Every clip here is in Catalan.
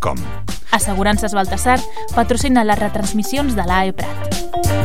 www.aeprat.com. Assegurances Baltasar patrocina les retransmissions de l'AEPRAT.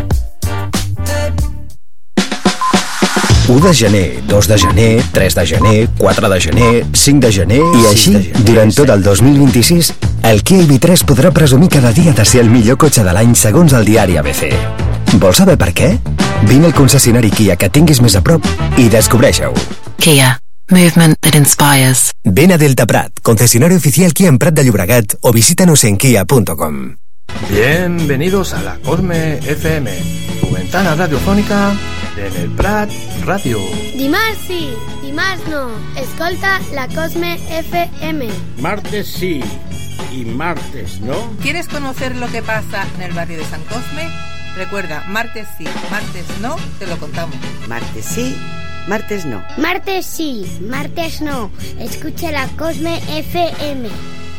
1 de gener, 2 de gener, 3 de gener, 4 de gener, 5 de gener... I així, durant tot el 2026, el Kia EV3 podrà presumir cada dia de ser el millor cotxe de l'any segons el diari ABC. Vols saber per què? Vine al concessionari Kia que tinguis més a prop i descobreix-ho. Kia. Movement that inspires. Ven a Delta Prat, concesionario oficial Kia en Prat de Llobregat, o visítanos en kia.com. Bienvenidos a la Cosme FM, tu ventana radiofónica en el Prat Radio. Dimarts sí, dimarts no. Escolta la Cosme FM. Martes sí y martes no. ¿Quieres conocer lo que pasa en el barrio de San Cosme? Recuerda, martes sí, martes no, te lo contamos. Martes sí, martes no. Martes sí, martes no. Escucha la Cosme FM.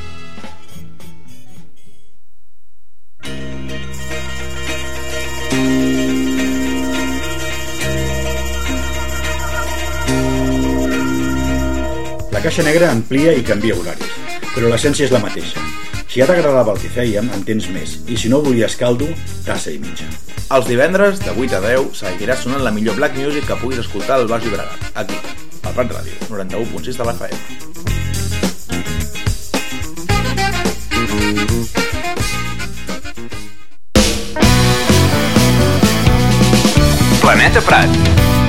La Caixa Negra amplia i canvia horaris, però l'essència és la mateixa. Si ja t'agradava el que fèiem, en tens més, i si no volies caldo, tassa i mitja. Els divendres, de 8 a 10, seguirà sonant la millor black music que puguis escoltar al Baix Llobregat, aquí, al Prat Ràdio, 91.6 de l'FM. Planeta Prat.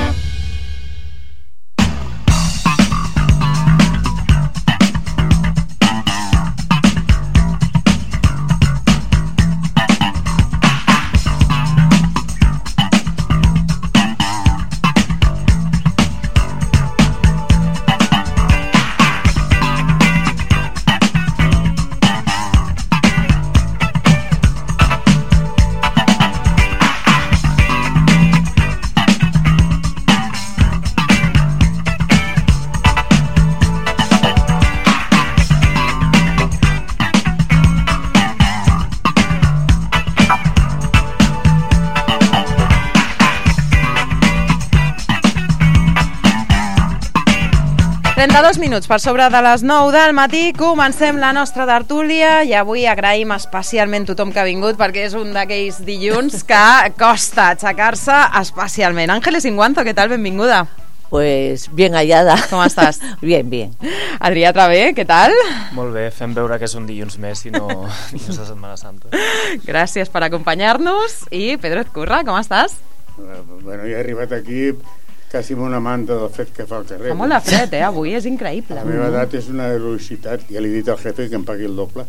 Minuts per sobre de les 9 del matí comencem la nostra tertúlia i avui agraïm especialment tothom que ha vingut perquè és un d'aquells dilluns que costa aixecar-se especialment. Ángeles Inguanzo, què tal? Benvinguda. Pues bien hallada. Com estàs? Bien, bien. Adrià Travé, què tal? Molt bé, fem veure que és un dilluns més i no és la Setmana Santa. Gràcies per acompanyar-nos. I Pedro Ezcurra, com estàs? Bueno, ja he arribat aquí quasi amb una manta del fred que fa al carrer. Fa molt de fred, avui és increïble. La meva edat és una heroïcitat. Ja li he dit al jefe que em pagui el doble.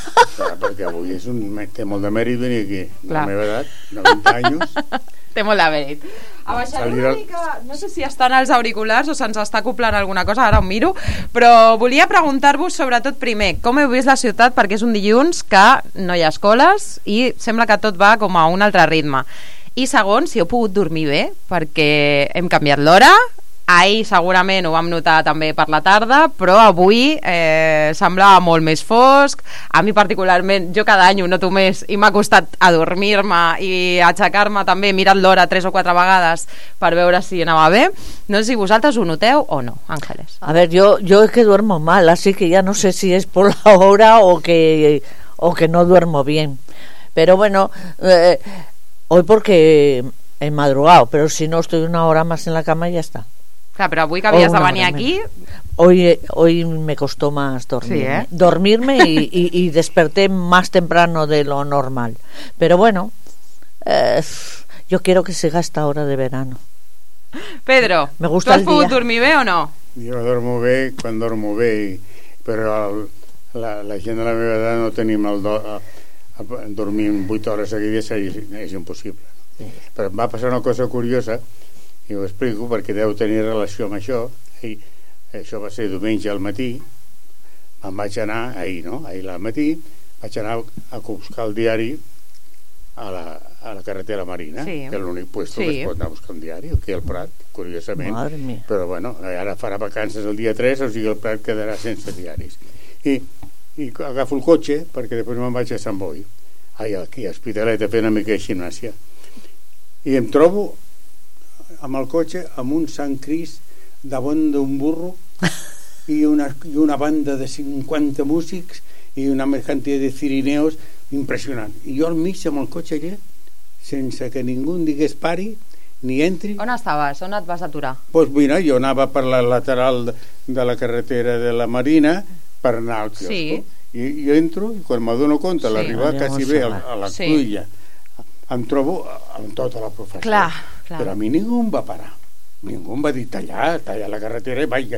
Perquè avui té molt de mèrit venir aquí. La meva edat, 90 anys. Té molt de mèrit. Abaixaré una mica, no sé si estan els auriculars o se'ns està acoplant alguna cosa, ara ho miro, però volia preguntar-vos sobretot primer, com heu vist la ciutat, perquè és un dilluns que no hi ha escoles i sembla que tot va com a un altre ritme. I segon, si heu pogut dormir bé, perquè hem canviat l'hora. Ahir segurament ho vam notar també per la tarda, però avui semblava molt més fosc. A mi particularment, jo cada any ho noto més i m'ha costat adormir-me i aixecar-me també, mirant l'hora 3 o 4 vegades per veure si anava bé. No sé si vosaltres ho noteu o no, Ángeles. A ver, yo es que duermo mal, así que ya no sé si es por la hora o que no duermo bien. Pero bueno, hoy porque he madrugado, pero si no estoy una hora más en la cama y ya está. Claro, pero avui que havies de venir aquí... Hoy me costó más dormirme. Sí, dormirme y desperté más temprano de lo normal. Pero bueno, yo quiero que siga esta hora de verano. Pedro, me gusta ¿tú has pogut dormir bé o no? Jo dormo bé quan dormo bé, però la gent de la meva edat no tenim dormir 8 hores seguides és impossible. Sí. Però em va passar una cosa curiosa i ho explico perquè deu tenir relació amb això. I això va ser diumenge al matí, me'n vaig anar ahir al matí vaig anar a buscar el diari a la carretera Marina, que és l'únic puesto que es pot anar a buscar un diari aquí al Prat, curiosament. Però bueno, ara farà vacances el dia 3, o sigui el Prat quedarà sense diaris. I agafo el cotxe perquè després me'n vaig a Sant Boi, aquí a Hospitalet, a fer una mica de gimnàsia, i em trobo amb el cotxe amb un Sant Crist davant d'un burro i una banda de 50 músics i una quantitat de cirineos impressionant. I jo al mig amb el cotxe allà, sense que ningú em digués pari ni entri. On estaves? On et vas aturar? Doncs mira, jo anava per la lateral de la carretera de la Marina per anar al quiosco. Sí. I jo entro i quan m'adono compte, a l'arribar quasi bé a la Cruïlla, em trobo amb tota la professió. Clar. Però a mi ningú em va parar. Ningú em va dir tallar la carretera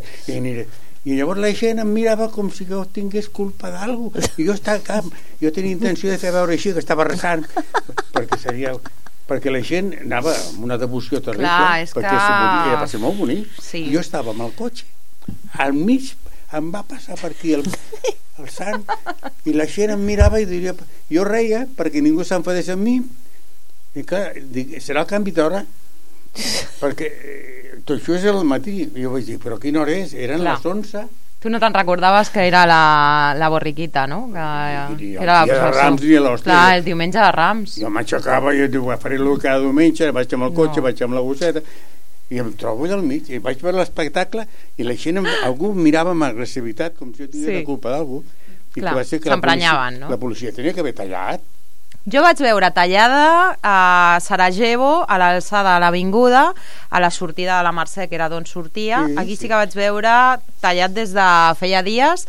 i llavors la gent em mirava com si jo tingués culpa d'algú i jo tenia intenció de fer veure així que estava resant perquè la gent anava amb una devoció terrible. Clar, perquè era per ser molt bonic. Sí. Jo estava amb el cotxe al mig, em va passar per aquí el sant i la gent em mirava i diria, jo reia perquè ningú s'enfadés amb mi i clar, dic, serà el canvi d'hora perquè tot això és al matí. Jo vaig dir, però quina hora és? Eren les 11. Tu no te'n recordaves que era la borriquita, no? Que era el dia de Rams ni l'hòstia. Clar, el diumenge de Rams. Jo m'aixecava i dic, faré-lo cada diumenge, vaig amb el cotxe, vaig amb la gosseta i em trobo allà al mig i vaig veure l'espectacle i la gent, algú mirava amb agressivitat com si jo tingués la culpa d'algú. Clar, s'emprenyaven, no? La policia tenia que haver tallat. Jo vaig veure tallada a Sarajevo, a l'alçada de l'avinguda, a la sortida de la Mercè, que era d'on sortia. Aquí sí que vaig veure tallat des de feia dies,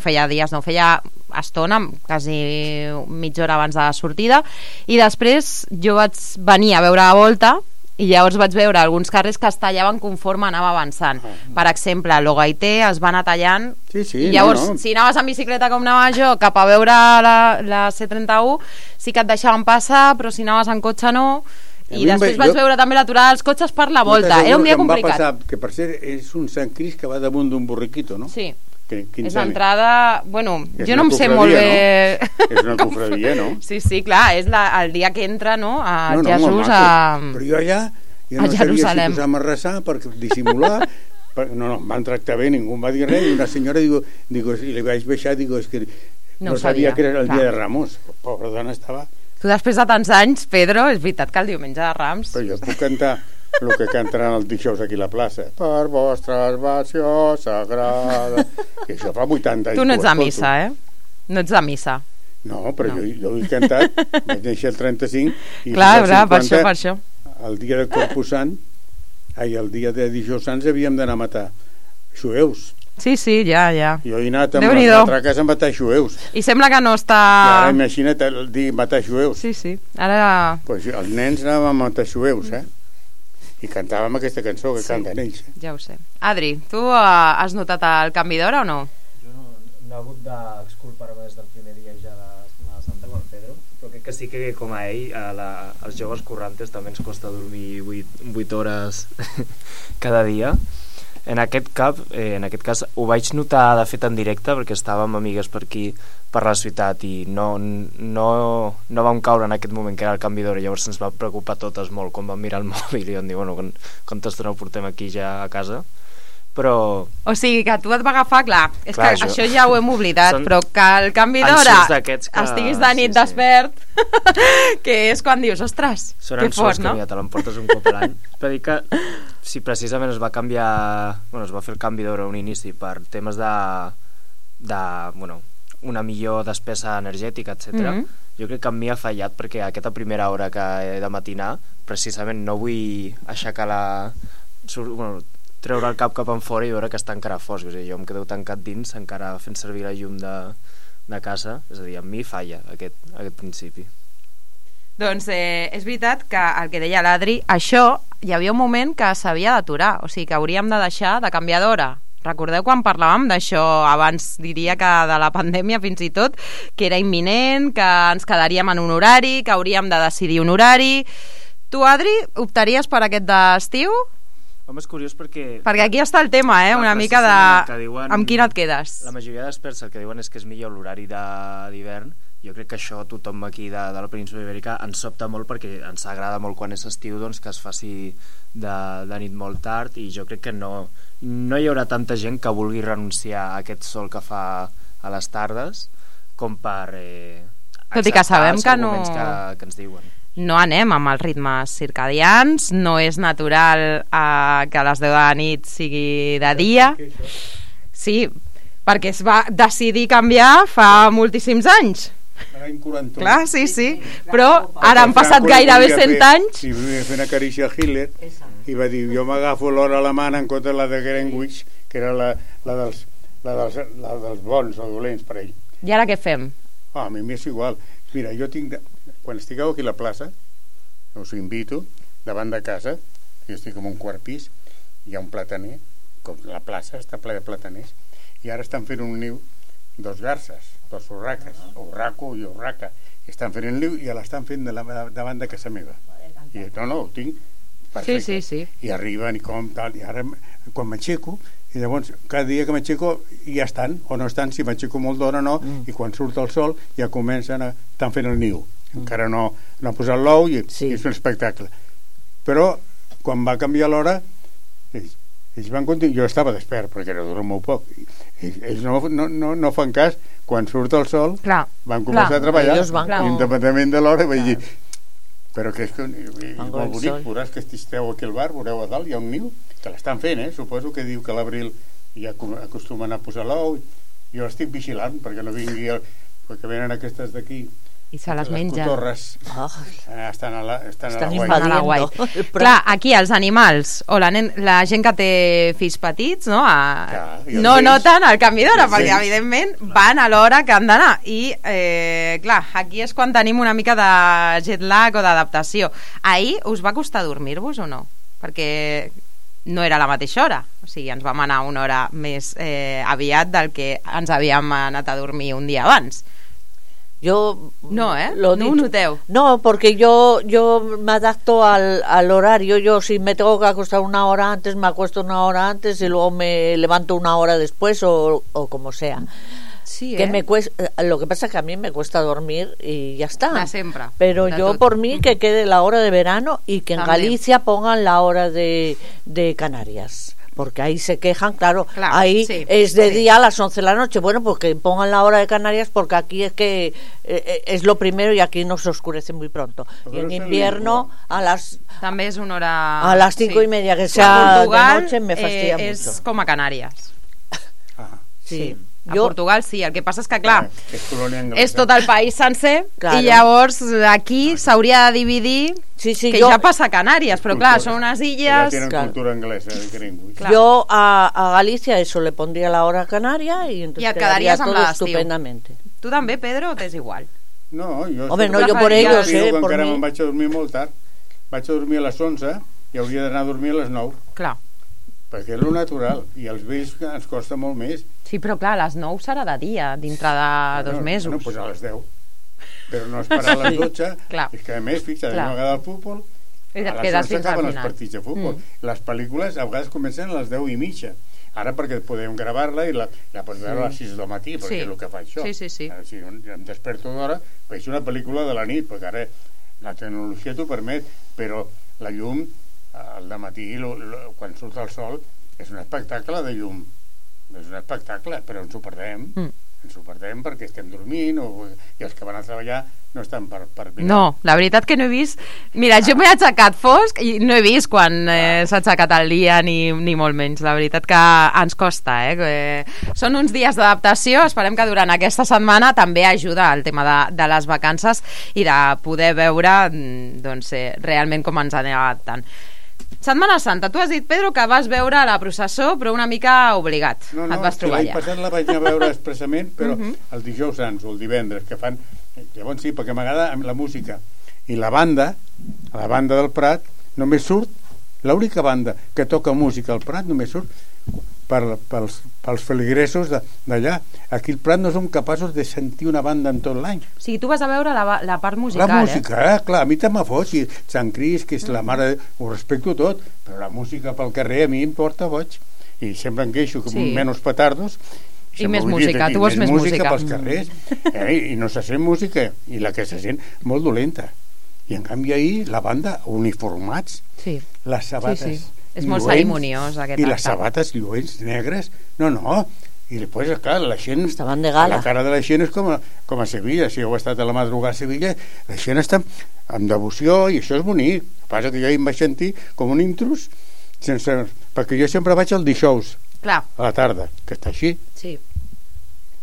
feia estona, quasi mitja hora abans de la sortida, i després jo vaig venir a veure la volta i llavors vaig veure alguns carrers que es tallaven conforme anava avançant. Per exemple, a l'Ogaité es va anar tallant i llavors si anaves en bicicleta com anava jo cap a veure la C31 sí que et deixaven passar, però si anaves en cotxe no. I després vaig veure també l'aturada dels cotxes per la volta. Era un dia complicat. Va passar, que per cert és un Sant Crist que va damunt d'un borriquito, no? Sí. És l'entrada, bueno, jo no em sé molt bé. És una cofradia, no? Sí, clar, és el dia que entra, no? A Jesús a... Però jo allà no sabia si posar-me a resar per dissimular. No, em van tractar bé, ningú em va dir res. I una senyora, i li vaig baixar, és que no sabia que era el dia de Ramos. Pobra dona estava... Tu després de tants anys, Pedro, és veritat que el diumenge de Rams... Però jo puc cantar el que cantaran els dijous aquí a la plaça. Per vostra versió sagrada. I això fa 80 anys. Tu no ets de missa, No ets de missa. No, però jo he cantat, vaig néixer el 35 i clar, per això. El dia de Corpus Sant, el dia de Dijous Sants havíem d'anar a matar jueus. Sí, ja. Jo he anat amb les matraques a matar jueus. I sembla que no està... I ara imagina't el dir matar jueus. Sí, ara... Pues els nens anàvem a matar jueus, I cantàvem aquesta cançó que canten ells. Ja ho sé. Adri, tu has notat el canvi d'hora o no? Jo no he hagut d'exculpar-me des del primer dia ja de Setmana Santa amb el Pedro, però crec que sí que com a ell, als joves currantes també ens costa dormir 8 hores cada dia. En aquest cas ho vaig notar de fet en directe perquè estàvem amb amigues per aquí per la ciutat i no vam caure en aquest moment que era el canvi d'hora, llavors ens va preocupar totes molt quan vam mirar el mòbil i vam dir, bueno, quanta estona ho portem aquí ja a casa, però... O sigui que tu et va agafar, clar, és que això ja ho hem oblidat, però que el canvi d'hora estiguis de nit despert, que és quan dius, ostres, que fort, no? Són te l'emportes un cop a l'any. Per dir que si precisament es va fer el canvi d'hora a un inici per temes de una millor despesa energètica, etc. Jo crec que a mi ha fallat perquè aquesta primera hora que he de matinar precisament no vull aixecar treure el cap en fora i veure que està encara fosc, jo em quedo tancat dins encara fent servir la llum de casa, és a dir, a mi falla aquest principi. Doncs és veritat que el que deia l'Adri, això hi havia un moment que s'havia d'aturar, o sigui que hauríem de deixar de canviar d'hora. Recordeu quan parlàvem d'això abans, diria que de la pandèmia fins i tot, que era imminent, que ens quedaríem en un horari, que hauríem de decidir un horari. Tu, Adri, optaries per aquest d'estiu? Home, és curiós perquè aquí està el tema, una mica de... Amb quin et quedes? La majoria d'experts el que diuen és que és millor l'horari d'hivern. Jo crec que això tothom aquí de la península ibèrica ens sobta molt perquè ens agrada molt quan és estiu doncs, que es faci de nit molt tard i jo crec que no hi haurà tanta gent que vulgui renunciar a aquest sol que fa a les tardes com per acceptar els arguments que ens diuen. No anem amb els ritmes circadians, no és natural que a les 10 de la nit sigui de dia. Sí, perquè es va decidir canviar fa moltíssims anys. L'any 41. Clar, sí. Però ara han passat gairebé 100 anys. I volia fer una carícia a Hitler i va dir, jo m'agafo l'hora alemana en compte la de Greenwich, que era la dels bons o dolents per ell. I ara què fem? A mi m'és igual. Mira, jo tinc... Quan estigueu aquí a la plaça, us invito, davant de casa, jo estic en un quart pis, hi ha un plataner, com la plaça està ple de plataners, i ara estan fent un niu, 2 garces, 2 urraques, urraco i urraca, i estan fent el niu i l'estan fent davant de casa meva. I no, ho tinc perfecte. Sí. I arriben i com tal, i ara quan m'aixeco, i llavors cada dia que m'aixeco ja estan, o no estan, si m'aixeco molt d'hora no, i quan surt el sol ja comencen a estar fent el niu. Encara no ha posat l'ou i és un espectacle. Però quan va canviar l'hora ells van continuar, jo estava despert perquè era dorm molt poc, ells no fan cas, quan surt el sol van començar a treballar independentment de l'hora, vaig dir però que és que molt bonic, veuràs que esteu aquí al bar, veureu a dalt hi ha un niu, que l'estan fent, suposo que diu que a l'abril ja acostumen a posar l'ou, jo l'estic vigilant perquè no vingui perquè venen aquestes d'aquí i se les menja. Les cotorres estan a la guai. Clar, aquí els animals o la gent que té fills petits no noten el canvi d'hora perquè evidentment van a l'hora que han d'anar i clar, aquí és quan tenim una mica de jet lag o d'adaptació. Ahir us va costar dormir-vos o no? Perquè no era la mateixa hora, o sigui, ens vam anar una hora més aviat del que ens havíem anat a dormir un dia abans. Yo no ho noteo. No, porque yo me adapto al horario. Yo si me tengo que acostar una hora antes, me acuesto una hora antes y luego me levanto una hora después o como sea. Sí, que me cuesta, lo que pasa es que a mí me cuesta dormir y ya está. Siempre. Pero yo por mí que quede la hora de verano y que en Galicia pongan la hora de Canarias. Porque ahí se quejan, claro ahí es de día a las 11 de la noche. Bueno, pues que pongan la hora de Canarias porque aquí es que es lo primero y aquí no se oscurece muy pronto. Y en invierno a las... També és una hora... A las 5:30 que sea de noche me fastidia mucho. És com a Canàries. Sí. A Portugal sí, el que passa és que clar és tot el país sencer i llavors aquí s'hauria de dividir que ja passa a Canàries, però clar, són unes illes... Tienen cultura inglesa. Yo a Galicia eso le pondría la hora canaria y entonces quedaría todo estupendamente. Tu també, Pedro, o t'és igual? No, jo por ellos, por encara mí. Me'n vaig a dormir molt tard. Vaig a dormir a les 11 i hauria d'anar a dormir a les 9. Clar. Perquè és lo natural, i els vells ens costa molt més. Sí, però clar, a les 9 serà de dia, dintre de 2 mesos. No, pues a les 10. Però no esperar a les 12. És que a més, fixa't, no m'agrada el futbol, a les 11 acaben els partits de futbol. Les pel·lícules a vegades comencen a les 10:30. Ara perquè podem gravar-la i la pots veure a les 6 del matí, perquè és el que fa això. Sí. Ara, si em desperto d'hora, veig una pel·lícula de la nit, perquè ara la tecnologia t'ho permet, però la llum al dematí quan surt el sol és un espectacle de llum, és un espectacle, però ens ho perdem perquè estem dormint i els que van a treballar no estan per mirar. No, la veritat que no he vist, mira, jo m'he aixecat fosc i no he vist quan s'ha aixecat el dia ni molt menys, la veritat que ens costa són uns dies d'adaptació, esperem que durant aquesta setmana també ajuda el tema de les vacances i de poder veure doncs, realment com ens anem adaptant. Setmana Santa, tu has dit, Pedro, que vas veure la processó però una mica obligat. No, et vas trobar l'any passat la vaig anar a veure expressament, però el dijous sants o el divendres que fan, llavors sí, perquè m'agrada la música i la banda del Prat només surt, l'única banda que toca música al Prat només surt pels feligresos d'allà. Aquí al Prat no som capaços de sentir una banda en tot l'any. O sigui, tu vas a veure la part musical, la música, clar, a mi també fos, i Sant Cris, que és la mare, ho respecto tot, però la música pel carrer a mi em porta boig, i sempre em queixo que menys petardos i més música, tu vols més música pels carrers, i no se sent música, i la que se sent molt dolenta, i en canvi ahir la banda uniformats, les sabates és molt cerimoniós aquest acte. I les sabates lluents negres, no, i després, clar, la gent estaven de gala. La cara de la gent és com a Sevilla, si heu estat a la madrugada a Sevilla, la gent està amb devoció i això és bonic. El que passa que jo em vaig sentir com un intrus perquè jo sempre vaig al dijous a la tarda, que està així,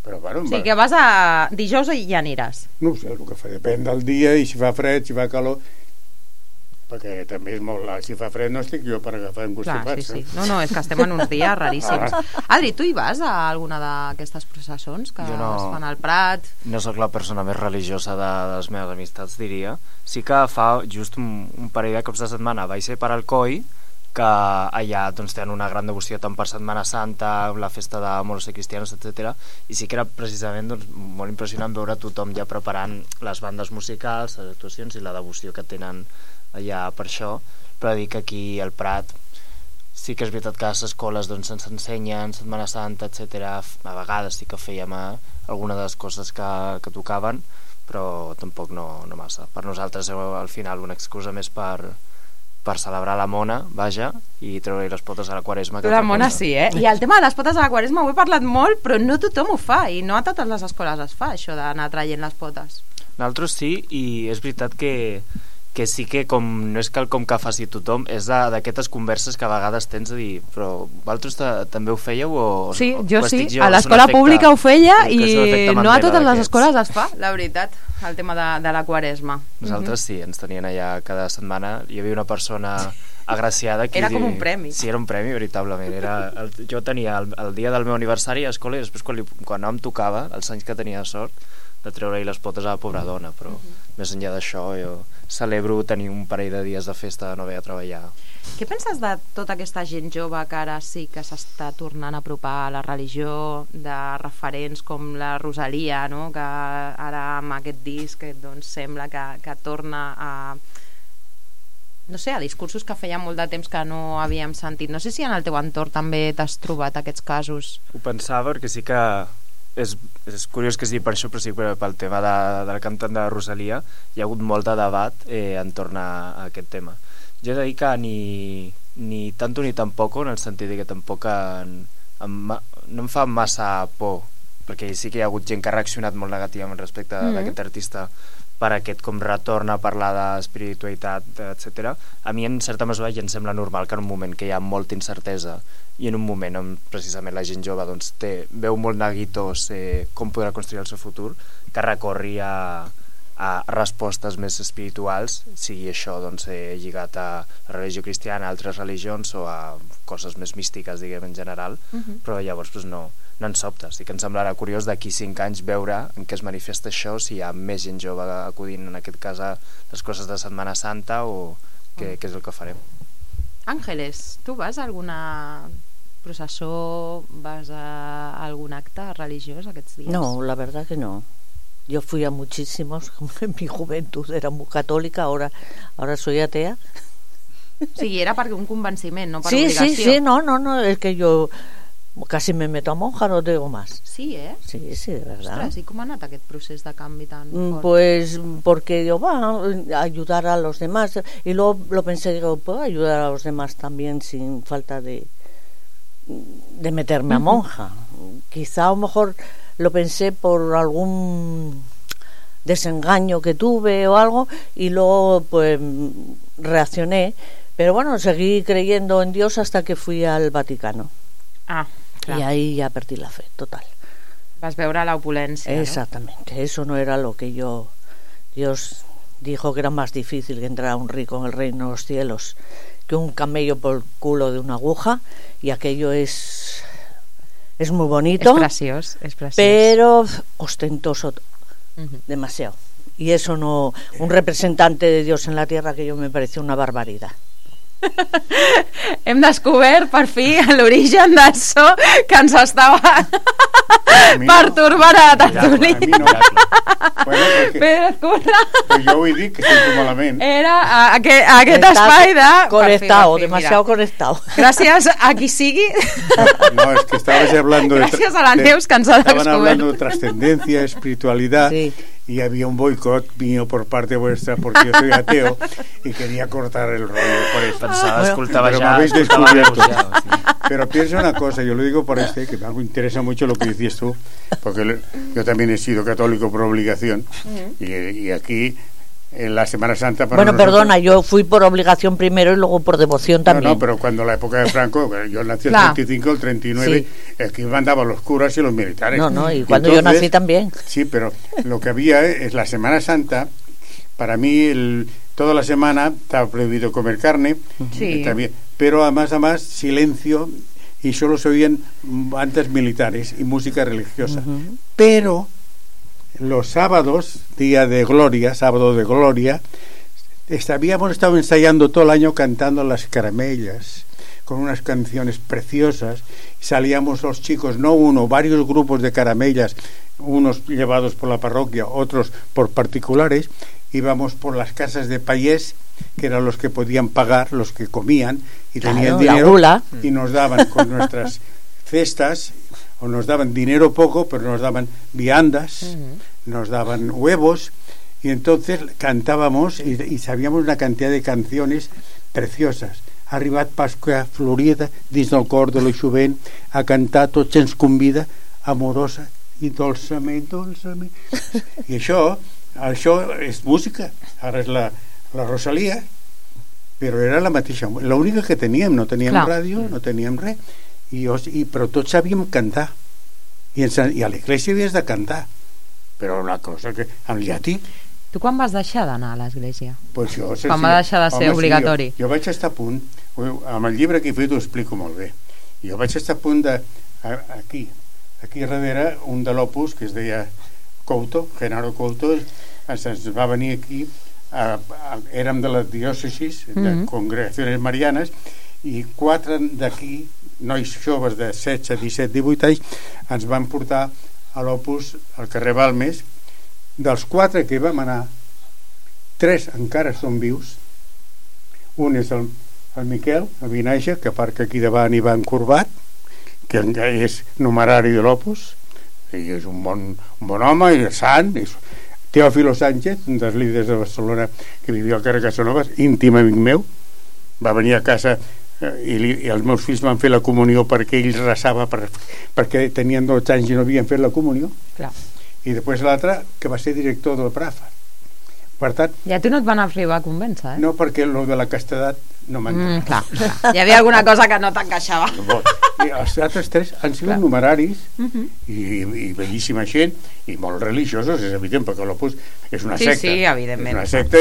Però, bueno, sí, que vas a dijous i ja aniràs. No ho sé, el que fa, depèn del dia, i si fa fred, si fa calor, perquè també és molt... Si fa fred no estic jo per agafar encostipats. Sí. No, és que estem en uns dies raríssims. Adri, tu hi vas a alguna d'aquestes processons que es fan al Prat? No sóc la persona més religiosa de les meves amistats, diria. Sí que fa just un parell de cops de setmana vaig ser per Alcoi, que allà doncs, tenen una gran devoció tant per Setmana Santa, la festa de moros i cristianos, etc. I sí que era precisament doncs, molt impressionant veure tothom ja preparant les bandes musicals, les actuacions i la devoció que tenen allà per això, però dic que aquí al Prat sí que és veritat que a les escoles doncs, ens ensenyen Setmana Santa, etc. A vegades sí que fèiem alguna de les coses que tocaven, però tampoc no massa. Per nosaltres és al final una excusa més per celebrar la mona, vaja, i treure les potes a la Quaresma. La mona sí, I el tema de les potes a la Quaresma ho he parlat molt, però no tothom ho fa, i no a totes les escoles es fa, això d'anar traient les potes. Nosaltres sí, i és veritat que sí que no és quelcom que faci tothom, és d'aquestes converses que a vegades tens de dir, però vosaltres també ho fèieu? Sí, jo sí, a l'escola pública ho feia i no a totes les escoles es fa, la veritat, el tema de la Quaresma. Nosaltres sí, ens tenien allà cada setmana, hi havia una persona agraciada que... Era com un premi. Sí, era un premi, veritablement. Jo tenia el dia del meu aniversari a escola i després quan no em tocava, els anys que tenia de sort, de treure-hi les potes a la pobra dona, però més enllà d'això jo celebro tenir un parell de dies de festa de no haver a treballar. Què penses de tota aquesta gent jove que ara sí que s'està tornant a apropar a la religió, de referents com la Rosalia, no? Que ara amb aquest disc doncs, sembla que torna a... no sé, a discursos que feia molt de temps que no havíem sentit. No sé si en el teu entorn també t'has trobat aquests casos. Ho pensava perquè sí que és curiós que sigui per això, però sí que pel tema del cantant de Rosalia hi ha hagut molt de debat entorn a aquest tema. Jo he de dir que ni tanto ni tampoco, en el sentit que tampoc no em fa massa por, perquè sí que hi ha hagut gent que ha reaccionat molt negativament respecte d'aquest artista per aquest com retorn a parlar d'espiritualitat, etc. A mi en certa mesura ja em sembla normal que en un moment que hi ha molta incertesa i en un moment on precisament la gent jove doncs, veu molt neguitós com podrà construir el seu futur, que recorri a respostes més espirituals, sigui això doncs, lligat a la religió cristiana, a altres religions o a coses més místiques, diguem, en general, però llavors doncs, no ens sobta. Sí que ens semblarà curiós d'aquí 5 anys veure en què es manifesta això, si hi ha més gent jove acudint en aquest cas a les coses de Setmana Santa o què és el que farem. Àngeles, tu vas a alguna processó, vas a algun acte religiós aquests dies? No, la verdad que no. Yo fui a muchísimos, en mi juventud era muy católica, ahora soy atea. Sí, era per un convenciment, no per obligació. Sí, no, es que yo casi me meto a monja, no digo más. Sí, Sí, de verdad. Ostres, ¿y cómo ha anat aquest procés de canvi tan fort? Pues porque yo va a ayudar a los demás y luego lo pensé, digo, puedo ayudar a los demás también sin falta de meterme a monja. Quizá a lo mejor lo pensé por algún desengaño que tuve o algo y luego pues reaccioné, pero bueno, seguí creyendo en Dios hasta que fui al Vaticano. Ah, clar. Y ahí ya perdí la fe, total. Vas veure la opulència, Exactamente, ¿no? Eso no era lo que Dios dijo que era más difícil que entrar un rico en el reino de los cielos que un camello por el culo de una aguja, y aquello es muy bonito. Es precioso. Pero ostentoso, demasiado. Y eso no, un representante de Dios en la tierra, que yo me pareció una barbaridad. Hem descobert per fi l'origen d'això que ens estava perturbant a la tertúlia. Però jo ho he dit, que sento malament. Era aquest espai de... Conectado, demasiado conectado. Gràcies a qui sigui. No, es que estabas hablando Gràcies a la Neus que ens ha descobert. Estaban hablando de trascendencia, espiritualidad. Sí. Y había un boicot mío por parte vuestra porque yo soy ateo y quería cortar el rollo por eso. Pero me habéis descubierto. Pero piensa una cosa, yo lo digo por que me interesa mucho lo que dices tú, porque yo también he sido católico por obligación y aquí en la Semana Santa para bueno, nosotros... perdona, yo fui por obligación primero y luego por devoción también. No, pero cuando la época de Franco, yo nací el 35, el 39, sí. Aquí mandaban los curas y los militares. No, y cuando yo nací también. Sí, pero lo que había es la Semana Santa, para mí toda la semana estaba prohibido comer carne, sí. Pero además silencio, y solo se oían bandas militares y música religiosa. Pero los sábados, día de gloria, sábado de gloria, habíamos estado ensayando todo el año cantando las caramellas, con unas canciones preciosas. Salíamos los chicos, no uno, varios grupos de caramellas, unos llevados por la parroquia, otros por particulares. Íbamos por las casas de payés, que eran los que podían pagar, los que comían y tenían dinero, y nos daban con nuestras cestas, o nos daban dinero poco, pero nos daban viandas, nos daban huevos, y entonces cantábamos y sabíamos una cantidad de canciones preciosas. Ha arribat Pasqua Florida dins del cor de la jovent, a cantar tots ens convida, amorosa i dolçament. I això és música. Ara és la Rosalía, però era la mateixa, l'única que teníem, no teníem ràdio, no teníem res, però tots sabíem cantar, i a l'església havies de cantar, però una cosa que en llatí. Tu quan vas deixar d'anar a l'església? Pues quan va deixar de ser obligatori? Jo vaig estar a punt, amb el llibre que he fet ho explico molt bé, jo vaig estar a punt de aquí darrere un de l'Opus que es deia Couto, Genaro Couto, ens va venir aquí, érem de la diòcesis de Congregaciones Marianas, i 4 d'aquí, nois joves de 16, 17, 18 anys, ens van portar a l'Opus al carrer Balmes. Dels 4 que vam anar, 3 encara són vius. Un és el Miquel, el Vinaixa, que aparca aquí davant i va encorbat, que és numerari de l'Opus, i és un bon home, i és sant. Teòfilo Sánchez, un dels líders de Barcelona que vivia al carrer Casanovas, íntim amic meu, va venir a casa i els meus fills van fer la comunió perquè ell resava perquè tenien 12 anys i no havien fet la comunió. I després l'altre, que va ser director del Prafa. Per tant... Ja tu no et van arribar a convèncer, No, perquè lo de la castedat no m'entrava. Hi havia alguna cosa que no t'encaixava. I els altres 3 han sigut numeraris i bellíssima gent i molt religiosos, és evident, perquè l'Opus és una secta. Sí, evidentment. És una secta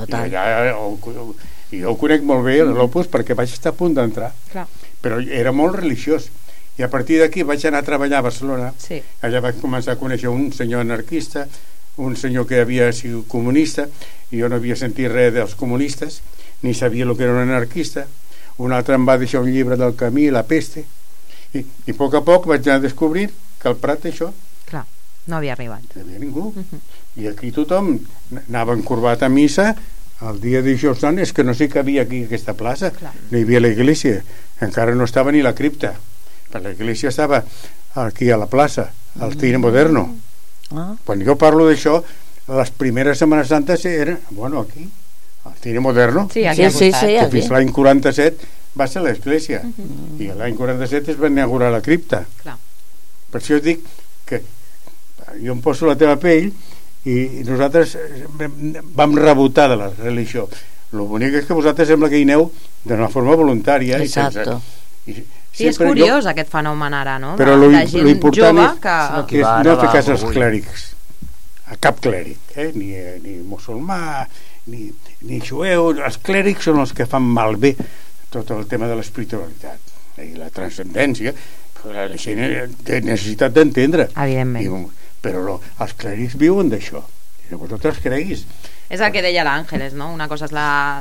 i jo ho conec molt bé, l'Opus, perquè vaig estar a punt d'entrar. Però era molt religiós. I a partir d'aquí vaig anar a treballar a Barcelona. Allà vaig començar a conèixer un senyor anarquista, un senyor que havia sigut comunista, i jo no havia sentit res dels comunistes, ni sabia el que era un anarquista. Un altre em va deixar un llibre del Camí, La peste, i a poc vaig anar a descobrir que el Prat això no havia arribat. No havia ningú. I aquí tothom anava encorbat a missa el dia de Dijous Sant, és que no sé què havia aquí a aquesta plaça. No hi havia l'església, encara no estava ni la cripta, perquè l'església estava aquí a la plaça, al Cine Moderno. Quan jo parlo d'això, les primeres Setmanes Santes eren, aquí, al Cine Moderno, que fins l'any 47 va ser l'església, i l'any 47 es va inaugurar la cripta. Per això dic que jo em poso la teva pell i nosaltres vam rebotar de la religió. El bonic és que vosaltres sembla que hi aneu d'una forma voluntària. Exacte. Sí, és curiós aquest fenomen ara, no? Però l'important és no fer cas als clèrics, a cap clèric, ni musulmà ni jueu. Els clèrics són els que fan malbé tot el tema de l'espiritualitat i la transcendència. La gent té necessitat d'entendre, evidentment, però els clèrics viuen d'això, i vosaltres creguis. És el que deia l'Àngeles, no? Una cosa és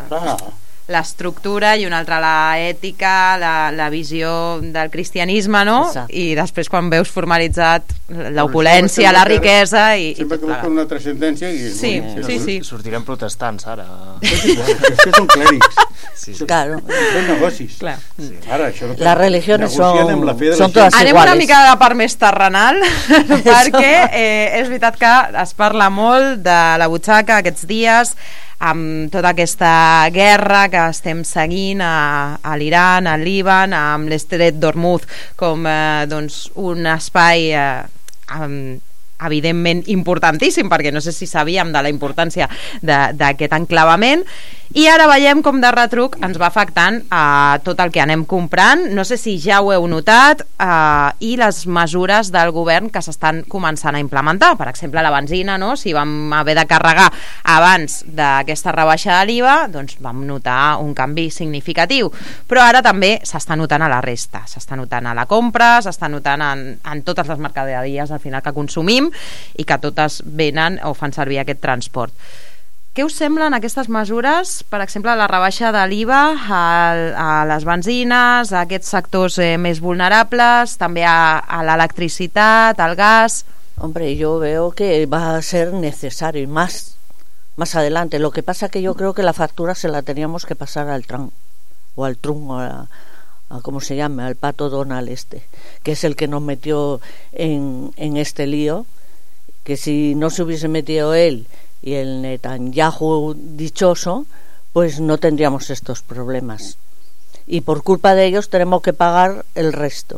l'estructura i una altra la ètica, la visió del cristianisme, no? I després quan veus formalitzat l'opulència, la riquesa i sempre que busquen una transcendència sí. Sortirem protestants ara. És que són clèrics, claro, són negocis. Ara, les religions són totes iguales. Anem una mica de la part més terrenal perquè és veritat que es parla molt de la butxaca aquests dies, amb tota aquesta guerra que estem seguint a l'Iran, al Líban, amb l'Estret d'Hormuz com un espai evidentment importantíssim, perquè no sé si sabíem de la importància d'aquest enclavament, i ara veiem com de retruc ens va afectant a tot el que anem comprant. No sé si ja ho heu notat, i les mesures del govern que s'estan començant a implementar. Per exemple, la benzina, no? Si vam haver de carregar abans d'aquesta rebaixa de l'IVA, doncs vam notar un canvi significatiu, però ara també s'està notant a la resta, s'està notant a la compra, s'està notant en totes les mercaderies al final que consumim i que totes venen o fan servir aquest transport. Què us semblen aquestes mesures, per exemple, la rebaixa de l'IVA a les benzines, a aquests sectors més vulnerables, també a l'electricitat, al gas? Hombre, yo veo que va a ser necesario y más adelante. Lo que pasa que yo creo que la factura se la teníamos que pasar al Trump o al Trump o a ¿cómo se llama? Al pato Donald que es el que nos metió en este lío, que si no se hubiese metido él y el Netanyahu dichoso, pues no tendríamos estos problemas. Y por culpa de ellos tenemos que pagar el resto.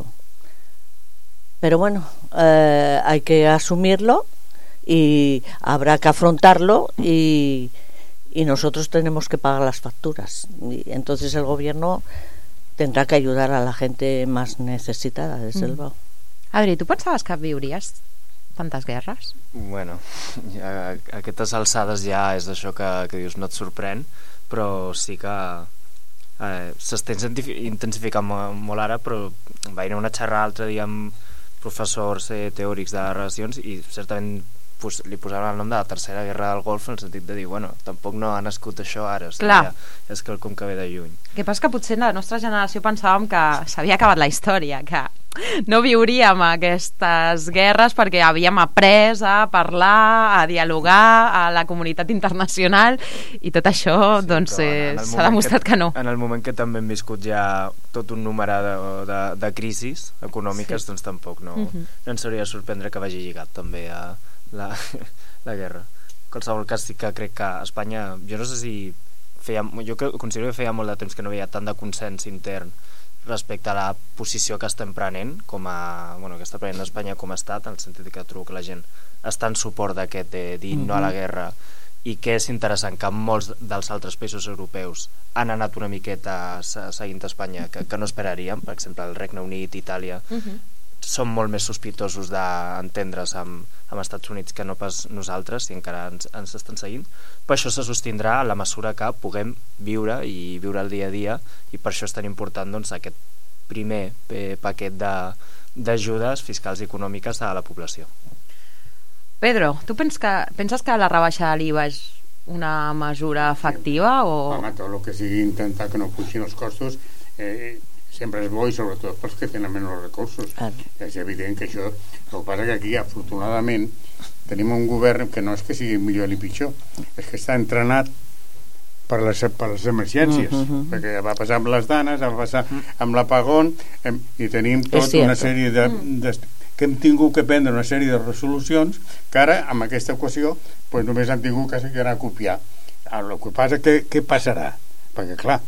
Pero bueno, hay que asumirlo y habrá que afrontarlo y nosotros tenemos que pagar las facturas. Y entonces el gobierno tendrá que ayudar a la gente más necesitada, desde luego. Adri, tu pensaves que viuries tantes guerres? Bueno, a aquestes alçades ja és això que dius, no et sorprèn, però sí que s'està intensificant molt ara, però va anar una xerrada l'altre dia amb professors teòrics de relacions i certament li posaven el nom de la tercera guerra del Golf en el sentit de dir, bueno, tampoc no ha nascut això ara, és quelcom que ve de lluny. El que passa que potser la nostra generació pensàvem que s'havia acabat la història, que no viuríem aquestes guerres perquè havíem après a parlar, a dialogar a la comunitat internacional i tot això doncs s'ha demostrat que no. En el moment que també hem viscut ja tot un número de crisis econòmiques, doncs tampoc no ens hauria de sorprendre que vagi lligat també a la guerra. En qualsevol cas sí que crec que a Espanya, jo no sé si jo considero que feia molt de temps que no hi havia tant de consens intern respecte a la posició que estem prenent que està prenent Espanya com a estat, en el sentit que trobo que la gent està en suport d'aquest de dir no a la guerra, i que és interessant que molts dels altres països europeus han anat una miqueta seguint Espanya que no esperaríem, per exemple el Regne Unit, Itàlia, són molt més sospitosos d'entendre's amb Estats Units que no pas nosaltres, i encara ens estan seguint, però això se sostindrà a la mesura que puguem viure i viure el dia a dia, i per això és tan important doncs, aquest primer paquet d'ajudes fiscals i econòmiques a la població. Pedro, tu penses que la rebaixa de l'IVA és una mesura efectiva? Home, tot el que sigui intentar que no pugin els costos sempre és bo, i sobretot pels que tenen menys recursos. És evident que això, el que passa que aquí afortunadament tenim un govern que no és que sigui millor ni pitjor, és que està entrenat per les emergències, perquè va passar amb les danes, va passar amb l'apagón, i tenim tota una sèrie que hem tingut que prendre una sèrie de resolucions que ara amb aquesta equació només han tingut que anar a copiar. El que passa què passarà? Perquè clar,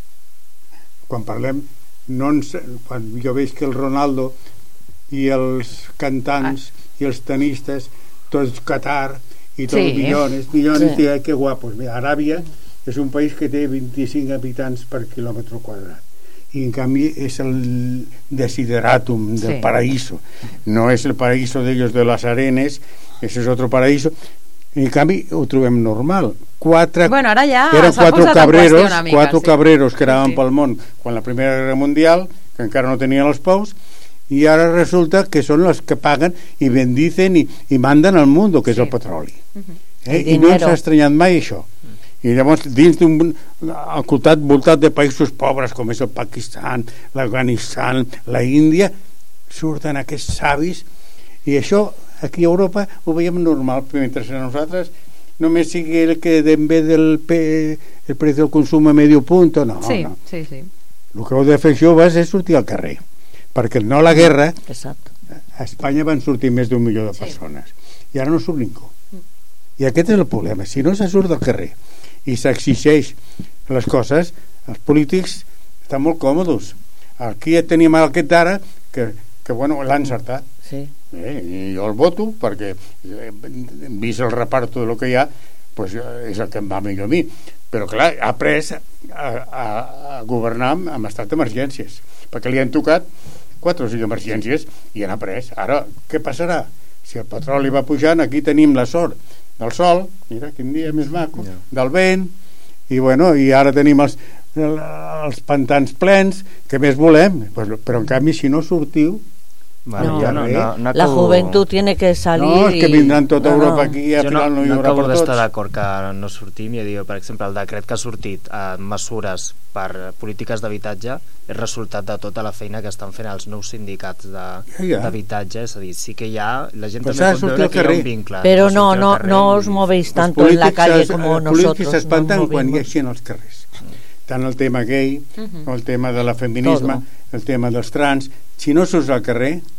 quan parlem quan jo veig que el Ronaldo i els cantants i els tenistes, tots Qatar i tots millones, que guapos. Aràbia és un país que té 25 habitants per quilòmetre quadrat i en canvi és el desideratum del paraíso, no és el paraíso d'ells de les arenes, ese és otro paraíso. En canvi ho trobem normal. Ara ja eren quatre cabreros que anaven pel món quan la Primera Guerra Mundial, que encara no tenien els pous, i ara resulta que són els que paguen i bendicen i manden al món, que és el petroli. I no ens ha estranyat mai això. I llavors dins d'un voltat de països pobres com és el Pakistan, l'Afganistan, la Índia, surten aquests savis, i això aquí a Europa ho veiem normal, mentre a nosaltres només sigui el que en vez del el preu del consum a medio punto, no. El que heu de fer joves és sortir al carrer, perquè no a la guerra a Espanya van sortir més d'1 milió de persones i ara no surt ningú, i aquest és el problema. Si no se surt al carrer i s'exigeix les coses, els polítics estan molt còmodes. Aquí ja tenim aquest ara que l'ha encertat. I jo el voto perquè vist el reparto de lo que hi ha, pues és el que em va millor a mi. Però clar, ha après a governar amb estat d'emergències, perquè li han tocat 4 o 5 emergències i han après. Ara, què passarà? Si el petroli va pujant, aquí tenim la sort del sol, mira quin dia més maco, del vent, i bueno, i ara tenim els pantans plens, què més volem? Però en canvi, si no sortiu, la juventud tiene que salir. No, és que vindran tota Europa aquí i al final no hi haurà per tots. Jo no acabo d'estar d'acord que no sortim. Jo dic, per exemple, el decret que ha sortit mesures per polítiques d'habitatge és resultat de tota la feina que estan fent els nous sindicats d'habitatge. És a dir, sí que hi ha, la gent també pot veure que hi ha un vincle. Però no os movéis tanto en la calle como nosotros. Els polítics s'espanten quan hi ha gent als carrers. Tant el tema gay, el tema de la feminisme, el tema dels trans. Si no surts al carrer,